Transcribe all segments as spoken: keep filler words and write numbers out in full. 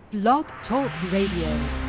Blog Talk Radio.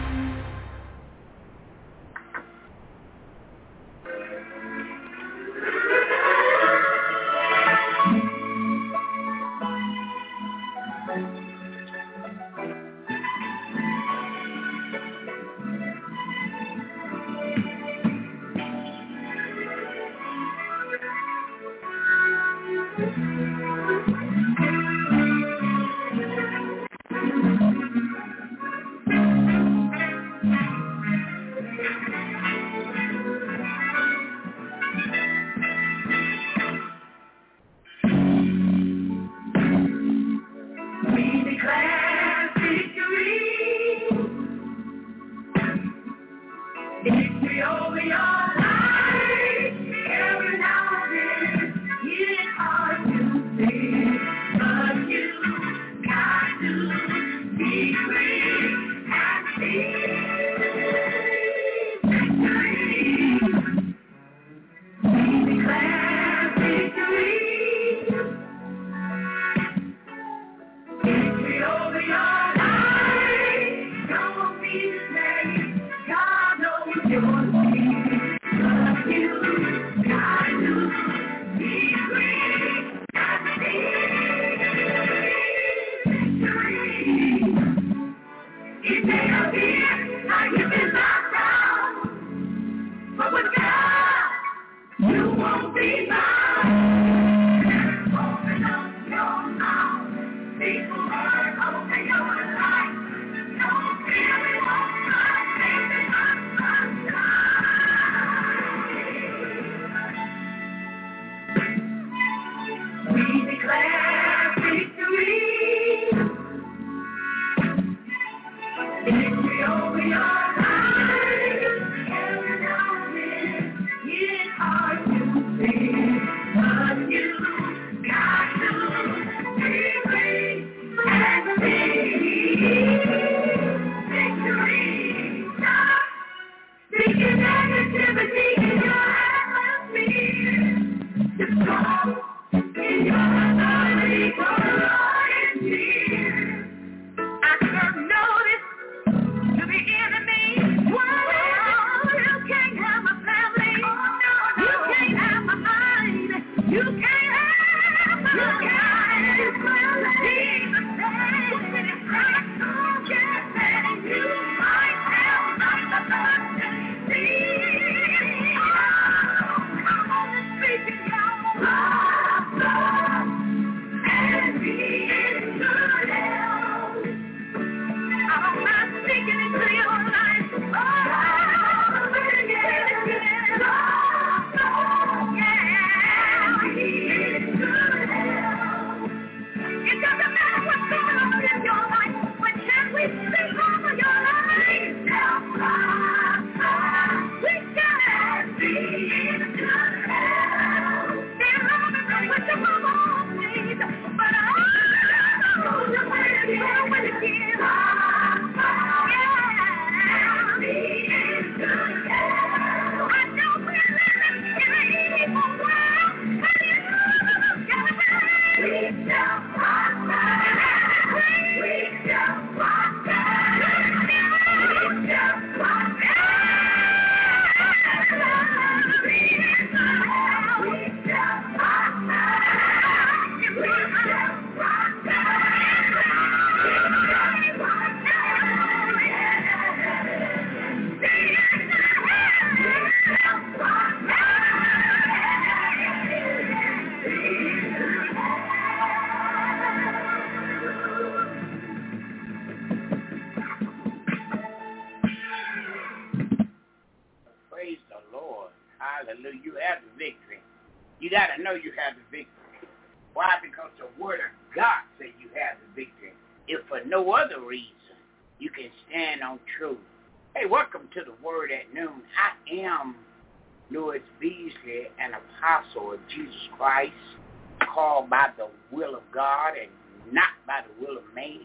Jesus Christ, called by the will of God and not by the will of man.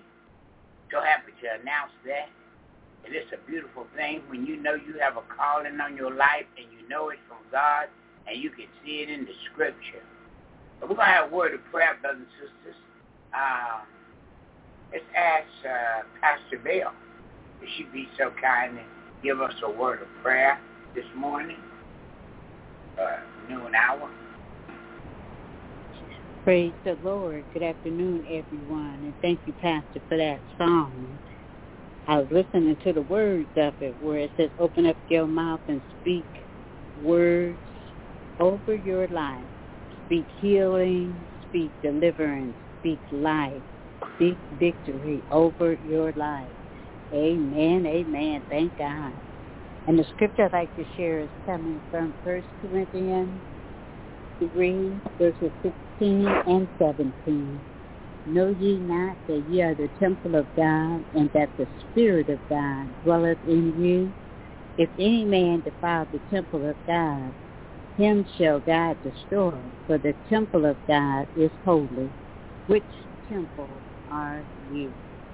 So happy to announce that. And it's a beautiful thing when you know you have a calling on your life and you know it's from God and you can see it in the scripture. But we're going to have a word of prayer, brothers and sisters. Uh, let's ask uh, Pastor Bell if she'd be so kind and give us a word of prayer this morning, uh, noon hour. Praise the Lord. Good afternoon, everyone, and thank you, Pastor, for that song. I was listening to the words of it where it says, open up your mouth and speak words over your life. Speak healing, speak deliverance, speak life, speak victory over your life. Amen, amen. Thank God. And the scripture I'd like to share is coming from First Corinthians three, verses sixteen and seventeen. Know ye not that ye are the temple of God, and that the Spirit of God dwelleth in you? If any man defile the temple of God, him shall God destroy, for the temple of God is holy. Which temple are you?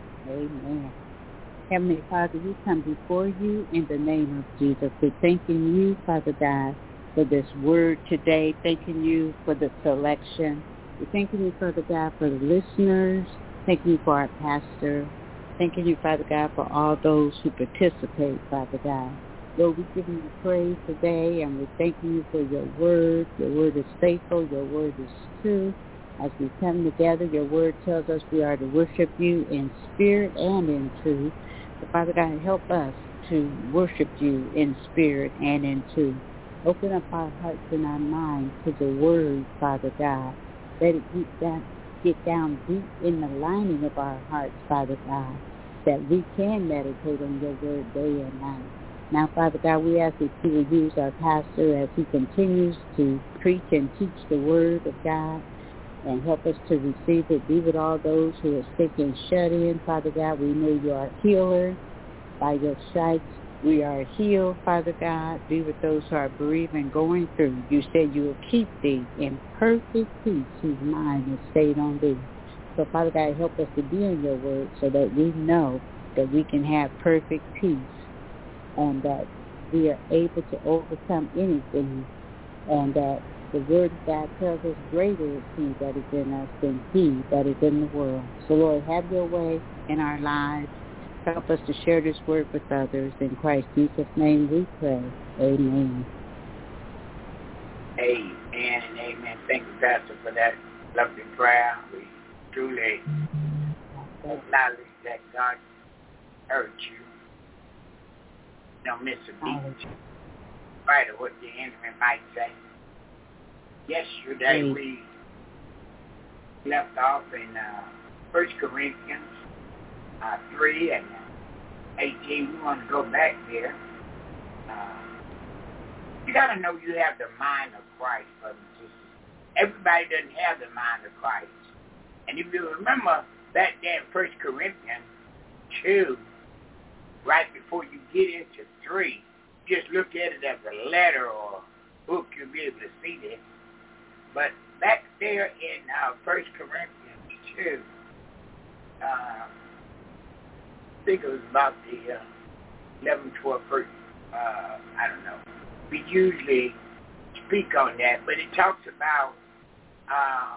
Amen. Heavenly Father, we come before you in the name of Jesus. We're thanking you, Father God, for this word today, thanking you for the selection. We're thanking you, Father God, for the listeners. Thanking you for our pastor. Thanking you, Father God, for all those who participate, Father God. Lord, we give you praise today, and we're thanking you for your word. Your word is faithful. Your word is true. As we come together, your word tells us we are to worship you in spirit and in truth. So, Father God, help us to worship you in spirit and in truth. Open up our hearts and our minds to the word, Father God. Let it get down, get down deep in the lining of our hearts, Father God, that we can meditate on your word day and night. Now, Father God, we ask that you will use our pastor as he continues to preach and teach the word of God, and help us to receive it. Be with all those who are sick and shut in, Father God. We know you are a healer. By your stripes, we are healed, Father God. Be with those who are bereaved and going through. You said you will keep thee in perfect peace whose mind is stayed on thee. So, Father God, help us to be in your word so that we know that we can have perfect peace and that we are able to overcome anything, and that the word of God tells us greater is he that is in us than he that is in the world. So, Lord, have your way in our lives. Help us to share this word with others. In Christ Jesus' name we pray. Amen. Amen and amen. Thank you, Pastor, for that lovely prayer. We truly acknowledge that God heard you. Don't miss a beat. In spite of what the enemy might say. Yesterday mm. we left off in uh, First Corinthians uh, three and eighteen. We want to go back there. Uh, you got to know you have the mind of Christ, brothers and sisters. Everybody doesn't have the mind of Christ. And if you remember back there in First Corinthians two, right before you get into three, just look at it as a letter or book, you'll be able to see this. But back there in uh, First Corinthians two, uh, I think it was about the uh, eleven, twelve verse, uh, I don't know. We usually speak on that, but it talks about uh,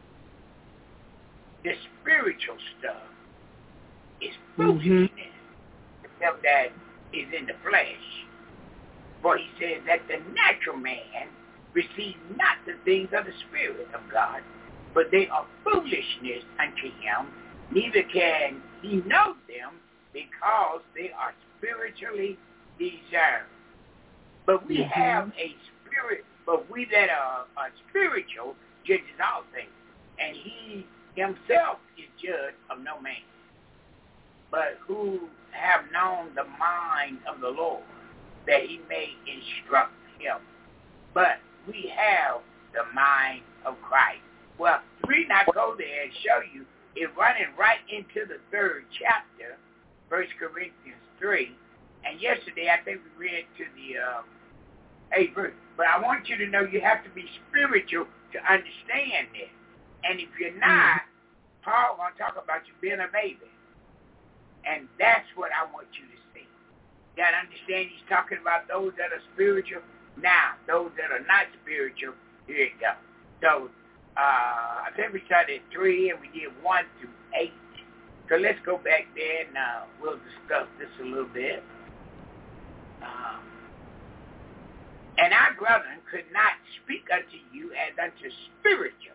the spiritual stuff is foolishness to them that is in the flesh. For he says that the natural man receive not the things of the Spirit of God, but they are foolishness unto him, neither can he know them, because they are spiritually discerned. But we mm-hmm. have a spirit, but we that are, are spiritual judges all things, and he himself is judge of no man, but who have known the mind of the Lord, that he may instruct him. But we have the mind of Christ. Well, we not go there and show you it running right into the third chapter, First Corinthians three. And yesterday, I think we read to the uh, eighth verse. But I want you to know you have to be spiritual to understand this. And if you're not, Paul going to talk about you being a baby. And that's what I want you to see. You got to understand he's talking about those that are spiritual. Now, those that are not spiritual, here you go. So, uh, I think we started at three and we did one through eight. So let's go back there and uh, we'll discuss this a little bit. Um, and our brethren could not speak unto you as unto spiritual,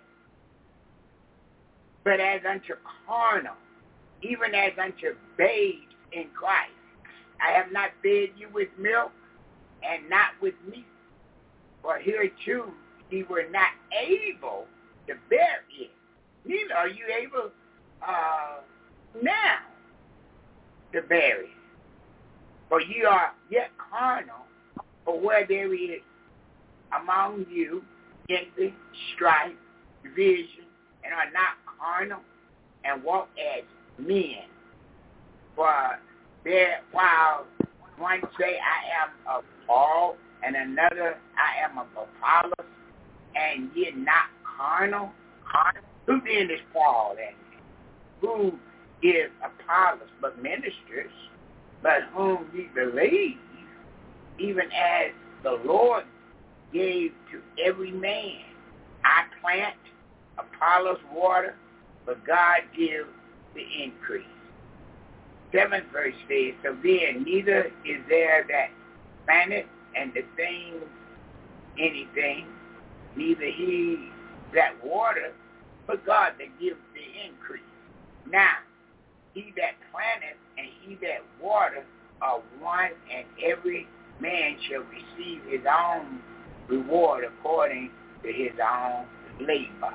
but as unto carnal, even as unto babes in Christ. I have not fed you with milk and not with meat, for hereto ye were not able to bear it. Neither are you able uh, now to bear it. For ye are yet carnal, for where there is among you envy, strife, division, and are not carnal, and walk as men. For there, while one say, I am of Paul, and another, I am of Apollos, and ye not carnal, carnal. Who then is Paul, and who is Apollos, but ministers, but whom ye believe, even as the Lord gave to every man. I plant, Apollos water, but God gives the increase. Seventh verse says, so then neither is there that planteth and the thing anything, neither he that watereth, but God that gives the increase. Now, he that planteth and he that watereth are one, and every man shall receive his own reward according to his own labor.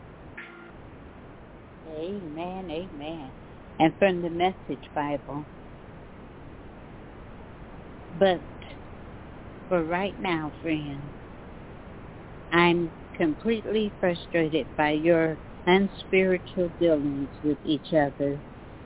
Amen, amen. And from the Message Bible, but for right now, friends, I'm completely frustrated by your unspiritual dealings with each other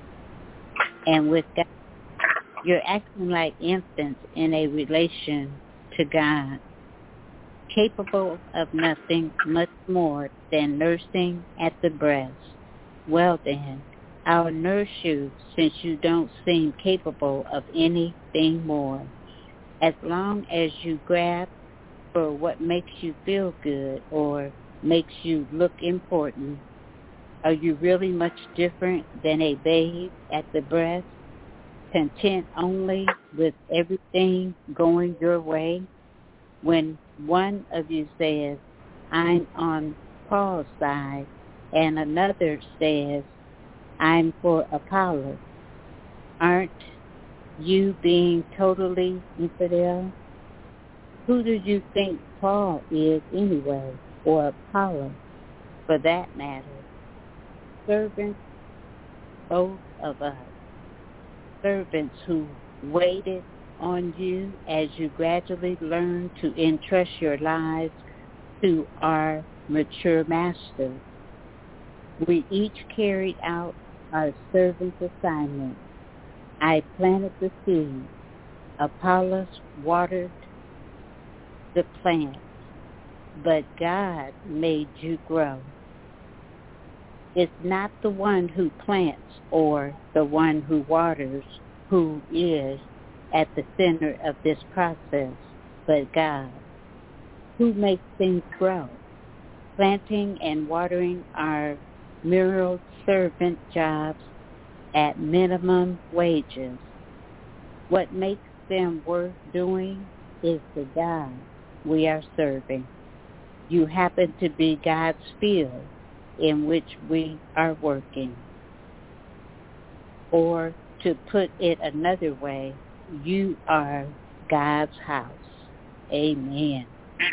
and with God. You're acting like infants in a relation to God, capable of nothing much more than nursing at the breast. Well then, I'll nurse you since you don't seem capable of anything more. As long as you grab for what makes you feel good or makes you look important, are you really much different than a babe at the breast, content only with everything going your way? When one of you says, I'm on Paul's side, and another says, I'm for Apollos, aren't you being totally infidel? Who do you think Paul is anyway, or Apollos, for that matter? Servants, both of us. Servants who waited on you as you gradually learn to entrust your lives to our mature master. We each carried out our servant's assignment. I planted the seed. Apollos watered the plant, but God made you grow. It's not the one who plants or the one who waters who is at the center of this process, but God, who makes things grow. Planting and watering are menial servant jobs at minimum wages. What makes them worth doing is the God we are serving. You happen to be God's field in which we are working. Or to put it another way, you are God's house. Amen.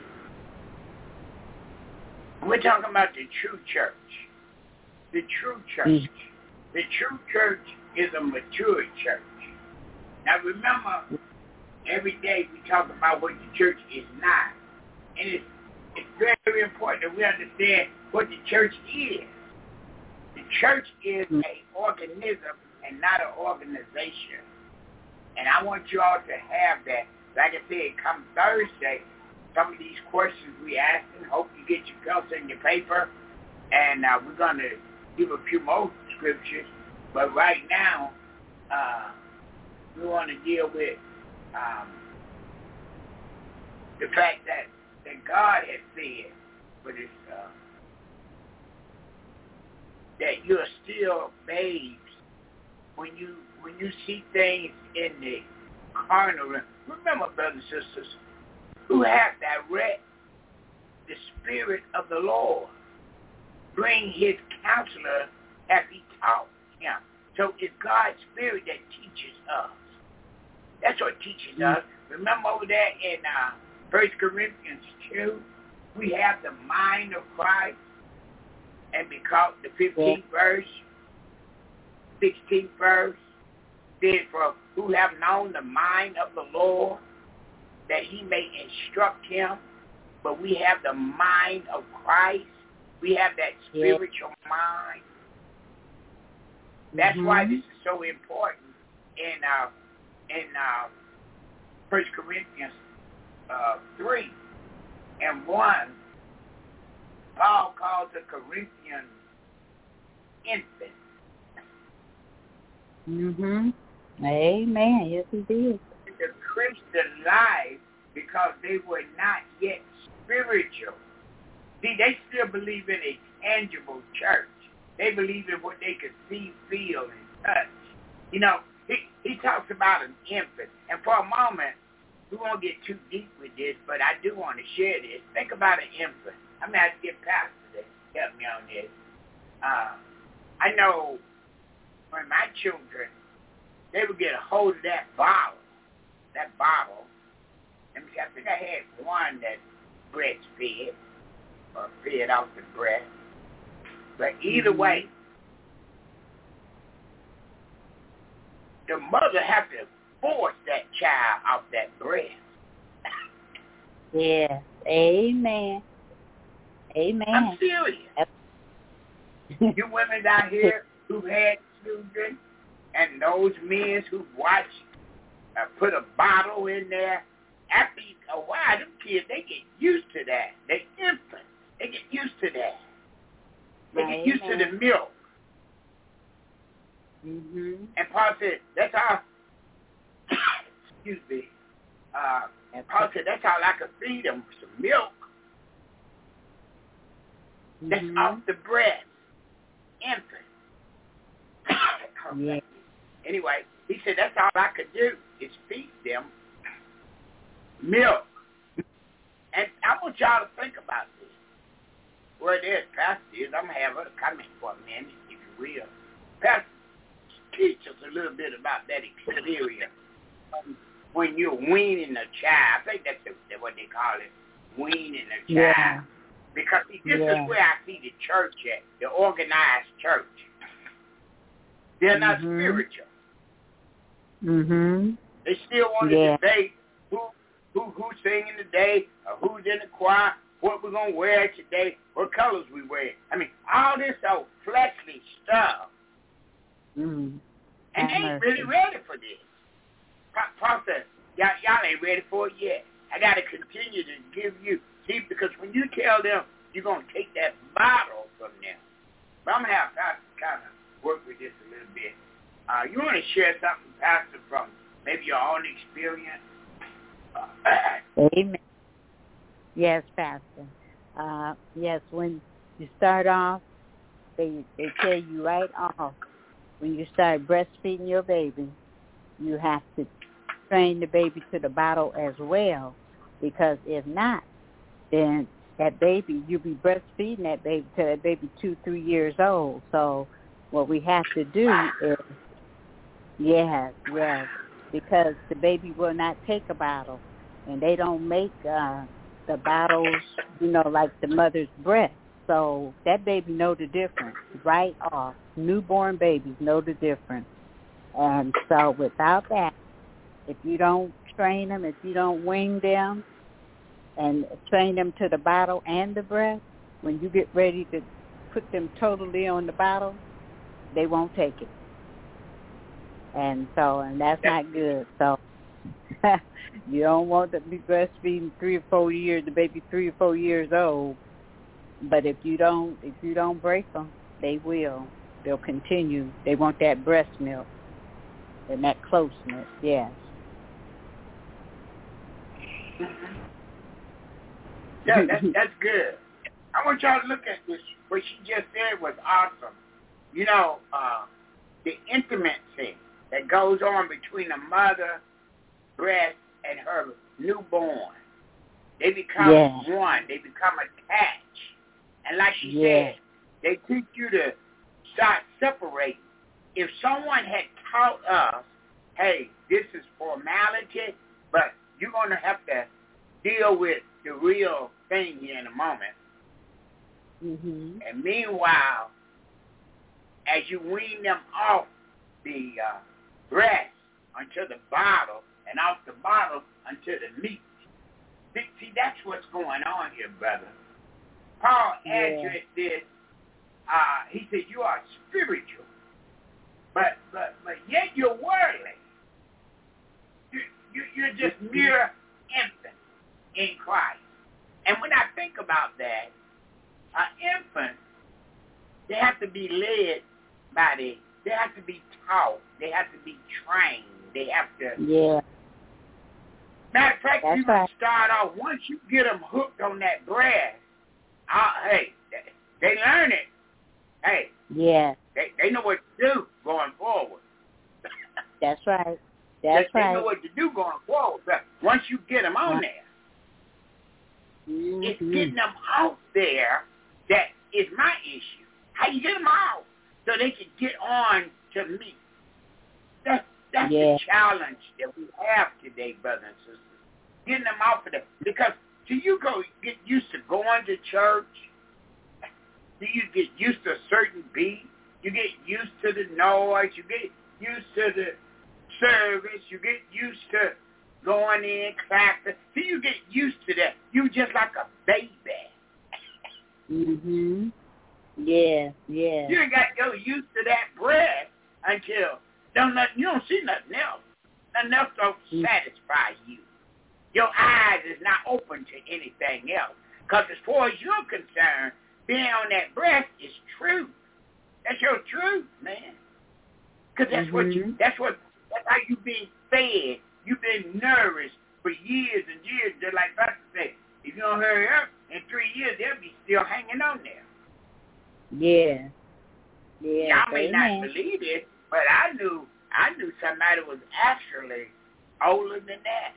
We're talking about the true church. The true church. Mm-hmm. The true church is a mature church. Now remember, every day we talk about what the church is not. And it's, it's very, very important that we understand what the church is. The church is an organism and not an organization. And I want you all to have that. Like I said, come Thursday, some of these questions we asking, hope you get your pencil and your paper. And uh, we're going to give a few more scriptures. But right now, uh, we want to deal with um, the fact that, that God has said for this, uh, that you're still babes when you when you see things in the carnal realm, remember, brothers and sisters, who have direct the Spirit of the Lord, bring his counselor as he taught him. So it's God's Spirit that teaches us. That's what teaches us. Remember over there in uh, First Corinthians two, we have the mind of Christ. And because the fifteenth yeah. verse, sixteenth verse, said, for who have known the mind of the Lord, that he may instruct him. But we have the mind of Christ. We have that spiritual yeah. mind. That's mm-hmm. why this is so important in uh, in uh, First Corinthians uh, three and one. Paul calls the Corinthian infant. Mhm. Amen. Yes, he did. The Christian life, because they were not yet spiritual. See, they still believe in a tangible church. They believe in what they could see, feel, and touch. You know, he, he talks about an infant. And for a moment, we won't get too deep with this, but I do want to share this. Think about an infant. I'm going to have to get Pastor to help me on this. Uh, I know when my children, they would get a hold of that bottle, that bottle. And I think I had one that breastfed or fed off the breast. But either mm-hmm. way, the mother has to force that child off that breast. Yeah. Amen. Amen. I'm serious. You women out here who've had children and those men who've watched uh, put a bottle in there, after a while, them kids, they get used to that. They infants. They get used to that. They get used to the milk. Mm-hmm. And Paul said, that's all, excuse me, uh, and Paul said, that's all I could feed them, some milk. That's mm-hmm. off the breast. Infant. Yeah. Anyway, he said, that's all I could do is feed them milk. And I want y'all to think about this. Where it is, Pastor is, I'm going to have her comment for a minute, if you will. Pastor, teach us a little bit about that experience. When you're weaning a child, I think that's what they call it, weaning a child. Yeah. Because see, this yeah. is where I see the church at, the organized church. They're not mm-hmm. spiritual. Mm-hmm. They still want to yeah. debate who who who's singing today, or who's in the choir, what we're going to wear today, what colors we wear. I mean, all this old fleshly stuff. Mm-hmm. And they ain't really ready for this. Pastor, y'all, y'all ain't ready for it yet. I got to continue to give you, see, because when you tell them you're going to take that bottle from them, but I'm going to have Pastor kind of work with this a little bit. Uh, you want to share something, Pastor, from maybe your own experience? Uh, Amen. Yes, Pastor. Uh, yes, when you start off, they they tell you right off, when you start breastfeeding your baby, you have to train the baby to the bottle as well, because if not, then that baby, you'll be breastfeeding that baby till that baby two, three years old. So what we have to do is, yes, yes, because the baby will not take a bottle, and they don't make uh, the bottles, you know, like the mother's breast. So that baby know the difference right off. Newborn babies know the difference. And so without that, if you don't train them, if you don't wing them and train them to the bottle and the breast, when you get ready to put them totally on the bottle, they won't take it. And so, and that's not good. So you don't want to be breastfeeding three or four years, the baby three or four years old. But if you don't, if you don't break them, they will. They'll continue. They want that breast milk and that closeness. Yes. Mm-hmm. Yeah, that's that's good. I want y'all to look at this. What she just said was awesome. You know, uh, the intimacy that goes on between a mother breast and her newborn. They become yeah. one. They become attached. And like she yeah. said, they teach you to start separating. If someone had taught us, hey, this is formality, but you're going to have to deal with the real thing here in a moment. Mm-hmm. And meanwhile, as you wean them off the uh, breast onto the bottle and off the bottle onto the meat, see, see that's what's going on here, brother. Paul yeah. addressed this. Uh, he said, you are spiritual, but but but yet you're worldly. You, you, you're just mere infants in Christ. And when I think about that, an infant, they have to be led by the, they have to be taught, they have to be trained, they have to. Yeah. Matter of fact, That's you right. can start off, once you get them hooked on that bread, uh, hey, they, they learn it. Hey, yeah. they, they know what to do going forward. That's right. That's they, right. They know what to do going forward. But once you get them on there, mm-hmm. it's getting them out there that is my issue. How you get them out so they can get on to me? That's, that's yeah. the challenge that we have today, brothers and sisters. Getting them out for them. Because till you go get used to going to church, till you get used to a certain beat, you get used to the noise, you get used to the service, you get used to going in, clapping. Till you get used to that, you just like a baby. Mhm. Yeah, yeah. You ain't got to go used to that bread until don't nothing, you don't see nothing else. Nothing else don't mm-hmm. satisfy you. Your eyes is not open to anything else. Because as far as you're concerned, being on that breast is truth. That's your truth, man. Because that's mm-hmm. what you, that's what, that's how you've been fed. You've been nourished for years and years. Just like Pastor said, if you don't hurry up, in three years, they'll be still hanging on there. Yeah. Yeah. Y'all may Amen. not believe it, but I knew, I knew somebody was actually older than that.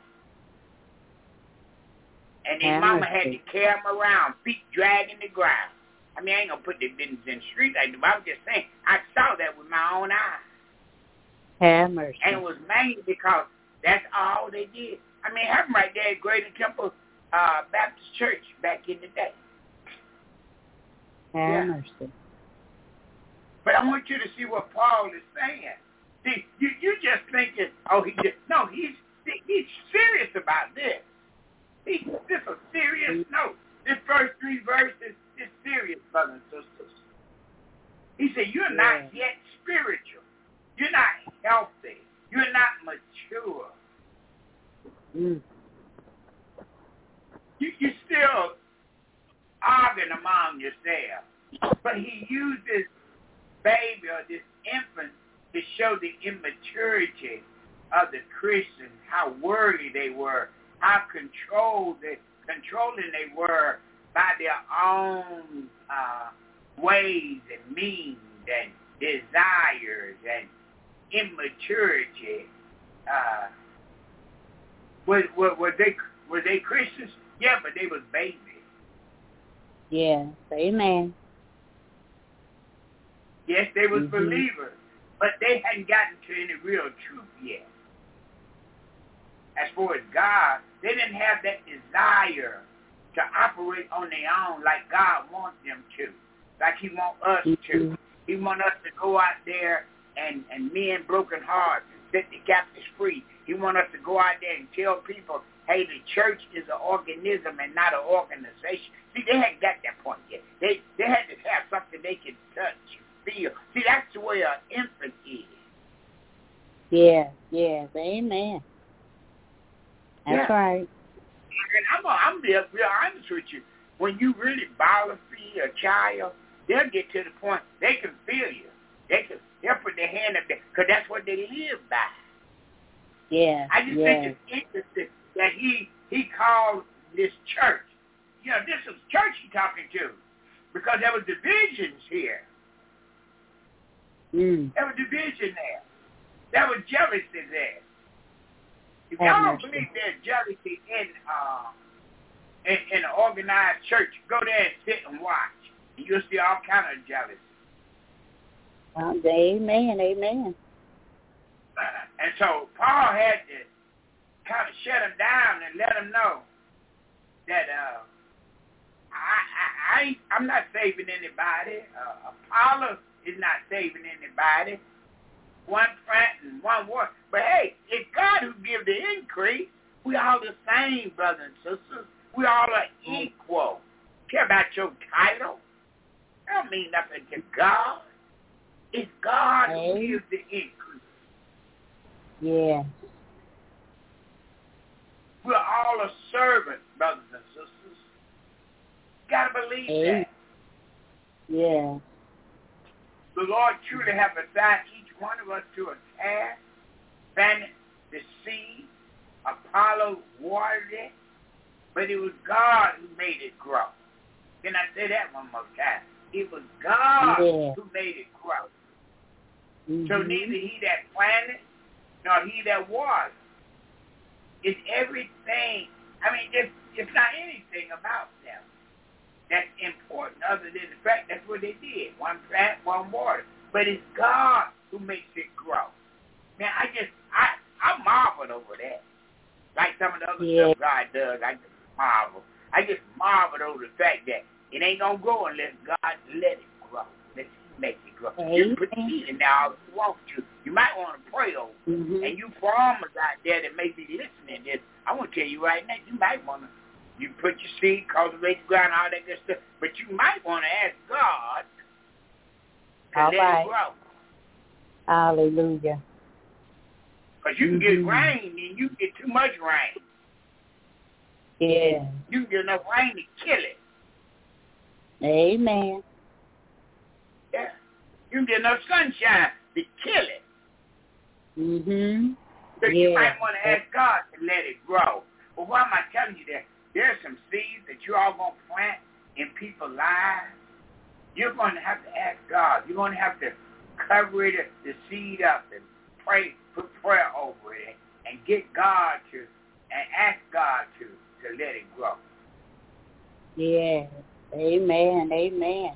And his mama had to carry him around, feet dragging the ground. I mean, I ain't going to put the business in the street like that, but I'm just saying, I saw that with my own eyes. Have mercy. And it was mainly because that's all they did. I mean, it happened right there at Greater Temple uh, Baptist Church back in the day. Have yeah. mercy. But I want you to see what Paul is saying. See, you you just thinking, oh, he just, no, he's he's serious about this. He, this is a serious note. This first three verses is serious, brothers and sisters. He said, you're yeah. not yet spiritual. You're not healthy. You're not mature. Mm. You, you're still arguing among yourselves. But he uses baby or this infant to show the immaturity of the Christians, how worldly they were, how controlled they, controlling they were by their own uh, ways and means and desires and immaturity. Uh, were, were, were they were they Christians? Yeah, but they was babies. Yeah, amen. Yes, they was mm-hmm. believers, but they hadn't gotten to any real truth yet. As far as God, they didn't have that desire to operate on their own like God wants them to, like he wants us mm-hmm. to. He wants us to go out there and, and mend broken hearts and set the captives free. He wants us to go out there and tell people, hey, the church is an organism and not an organization. See, they hadn't got that point yet. They they had to have something they could touch and feel. See, that's the way an infant is. Yeah, yeah, amen. That's yeah. right. And I'm gonna, I'm being real honest with you. When you really bottle feed a child, they'll get to the point they can feel you. They can they'll put their hand up there because that's what they live by. Yeah. I just yeah. think it's interesting that he he called this church. You know, this was church he talking to because there was divisions here. Mm. There was division there. There was jealousy there. If y'all don't believe there's jealousy in uh in, in an organized church, go there and sit and watch. And you'll see all kind of jealousy. Um, amen, amen. Uh, and so Paul had to kind of shut him down and let him know that uh, I, I, I ain't, I'm not saving anybody. Uh, Apollo is not saving anybody. One plant and one water. But hey, it's God who gives the increase. We all the same, brothers and sisters. We all are equal. Care about your title. That don't mean nothing to God. It's God who hey. gives the increase. Yeah. We're all a servant, brothers and sisters. You gotta believe hey. that. Yeah. The Lord truly have assigned each one of us to a task. Planet the seed. Apollo watered it. But it was God who made it grow. Can I say that one more time? It was God yeah. who made it grow. Mm-hmm. So neither he that planted nor he that watered. It's everything. I mean, it's, it's not anything about them that's important other than the fact that's what they did. One plant, one water. But it's God who makes it grow. Man, I just, I, I marveled over that. Like some of the other yeah. stuff God does, I just marvel. I just marveled over the fact that it ain't going to grow unless God let it grow. Let Him make it grow. Amen. You can put seed in there all you want to. You might want to pray over it. Mm-hmm. And you farmers out there that may be listening to this, I want to tell you right now, you might want to, you put your seed, cultivate the ground, all that good stuff, but you might want to ask God to all let right. it grow. Hallelujah. Because you can mm-hmm. get rain and you can get too much rain. Yeah. You can get enough rain to kill it. Amen. Yeah. You can get enough sunshine to kill it. Mm-hmm. So yeah. you might want to ask God to let it grow. But why am I telling you that? There's some seeds that you're all going to plant in people's lives. You're going to have to ask God. You're going to have to cover it, the seed up and pray, put prayer over it and get God to, and ask God to, to let it grow. Yeah. Amen. Amen.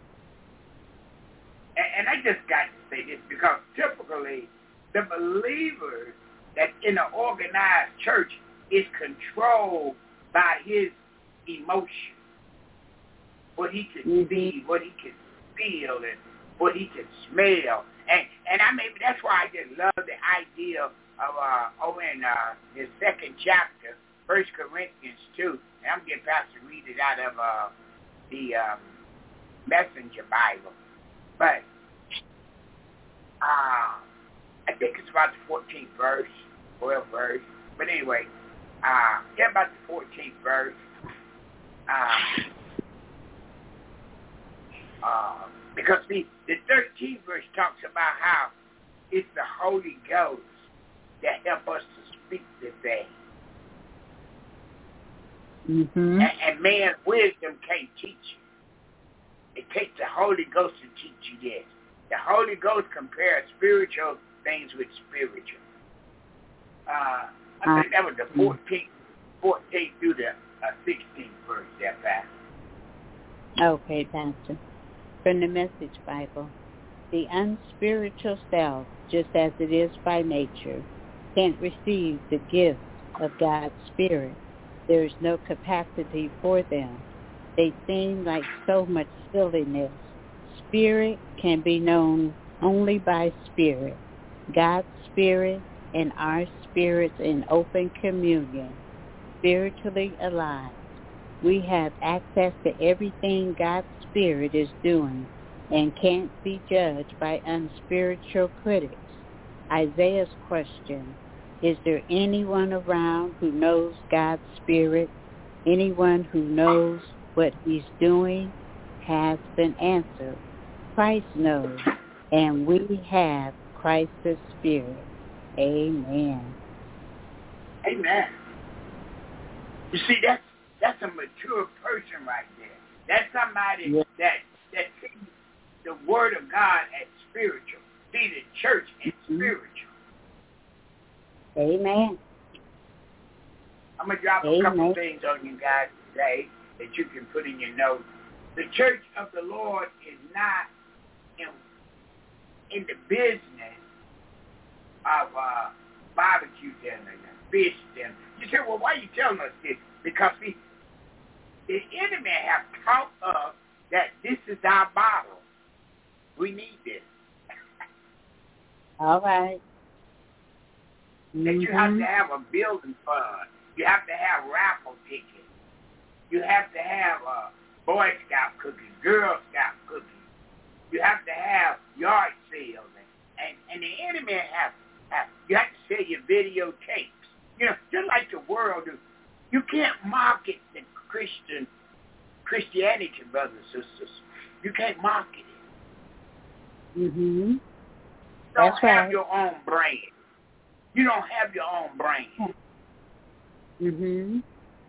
And, and I just got to say this because typically the believers that's in an organized church is controlled by his emotion, what he can mm-hmm. see, what he can feel, and what he can smell. And and I mean that's why I just love the idea of uh, over in uh, the second chapter, First Corinthians two. And I'm getting past to read it out of uh, the um, Messenger Bible, but uh, I think it's about the fourteenth verse, twelfth verse. But anyway, uh, yeah, about the fourteenth verse. Uh, uh, because the, the thirteenth verse talks about how it's the Holy Ghost that help us to speak the thing. Mm-hmm. And, and man's wisdom can't teach you. It takes the Holy Ghost to teach you this. The Holy Ghost compares spiritual things with spiritual. Uh, I think that was the fourteenth, fourteenth through the uh, sixteenth verse there, Pastor. Okay, Pastor. From the Message Bible, the unspiritual self, just as it is by nature, can't receive the gift of God's Spirit. There is no capacity for them. They seem like so much silliness. Spirit can be known only by Spirit. God's Spirit and our spirits in open communion, spiritually alive. We have access to everything God's Spirit is doing and can't be judged by unspiritual critics. Isaiah's question, is there anyone around who knows God's Spirit? Anyone who knows what he's doing has been answered. Christ knows, and we have Christ's Spirit. Amen. Amen. You see, that's that's a mature person right there. That's somebody yeah. that that sees the Word of God as spiritual. see the church is Mm-hmm. spiritual. Amen. I'm going to drop Amen. a couple things on you guys today that you can put in your notes. The church of the Lord is not in, in the business of uh, barbecue dinner and fish dinner. You say, well, why are you telling us this? Because, see, the enemy have taught us that this is our bottle. We need this. All right. That Mm-hmm. you have to have a building fund. You have to have raffle tickets. You have to have uh, Boy Scout cookies, Girl Scout cookies. You have to have yard sales. And, and the enemy have, have, you have to sell your videotapes. You know, just like the world do. You can't market the Christian, Christianity, brothers and sisters. You can't market it. Mm-hmm. You don't That's have right. your own brand. You don't have your own brand. Mm-hmm.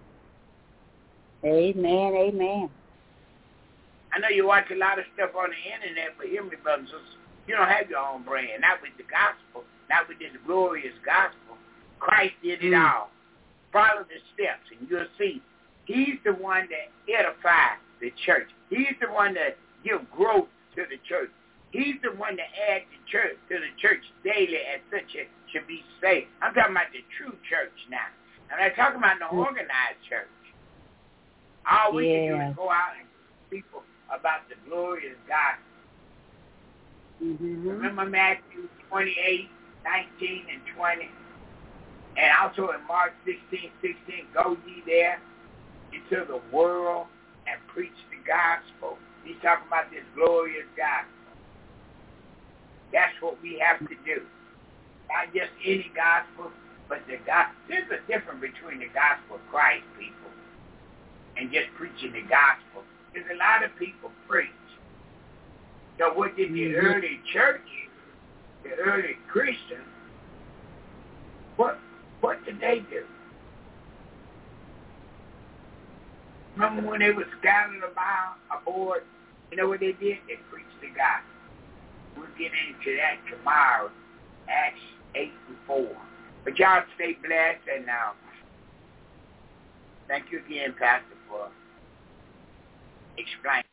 Amen, amen. I know you watch a lot of stuff on the internet, but hear me, brothers and sisters, you don't have your own brand. Not with the gospel. Not with this glorious gospel. Christ did it Mm. all. Follow the steps, and you'll see. He's the one that edifies the church. He's the one that gives growth to the church. He's the one that adds the church to the church daily as such it should be saved. I'm talking about the true church now. I'm not talking about the organized church. All we Yeah. can do is go out and teach people about the glorious gospel. Mm-hmm. Remember Matthew twenty-eight, nineteen, and twenty? And also in Mark sixteen, sixteen, go ye there into the world and preach the gospel. He's talking about this glorious gospel. That's what we have to do. Not just any gospel, but the gospel. There's a difference between the gospel of Christ, people, and just preaching the gospel. There's a lot of people preach. So what did the Mm-hmm. early church, the early Christians, what what did they do? Remember when they were scattered about aboard? You know what they did? They preached the gospel. We'll get into that tomorrow, Acts eight and four. But y'all stay blessed, and now, uh, thank you again, Pastor, for explaining.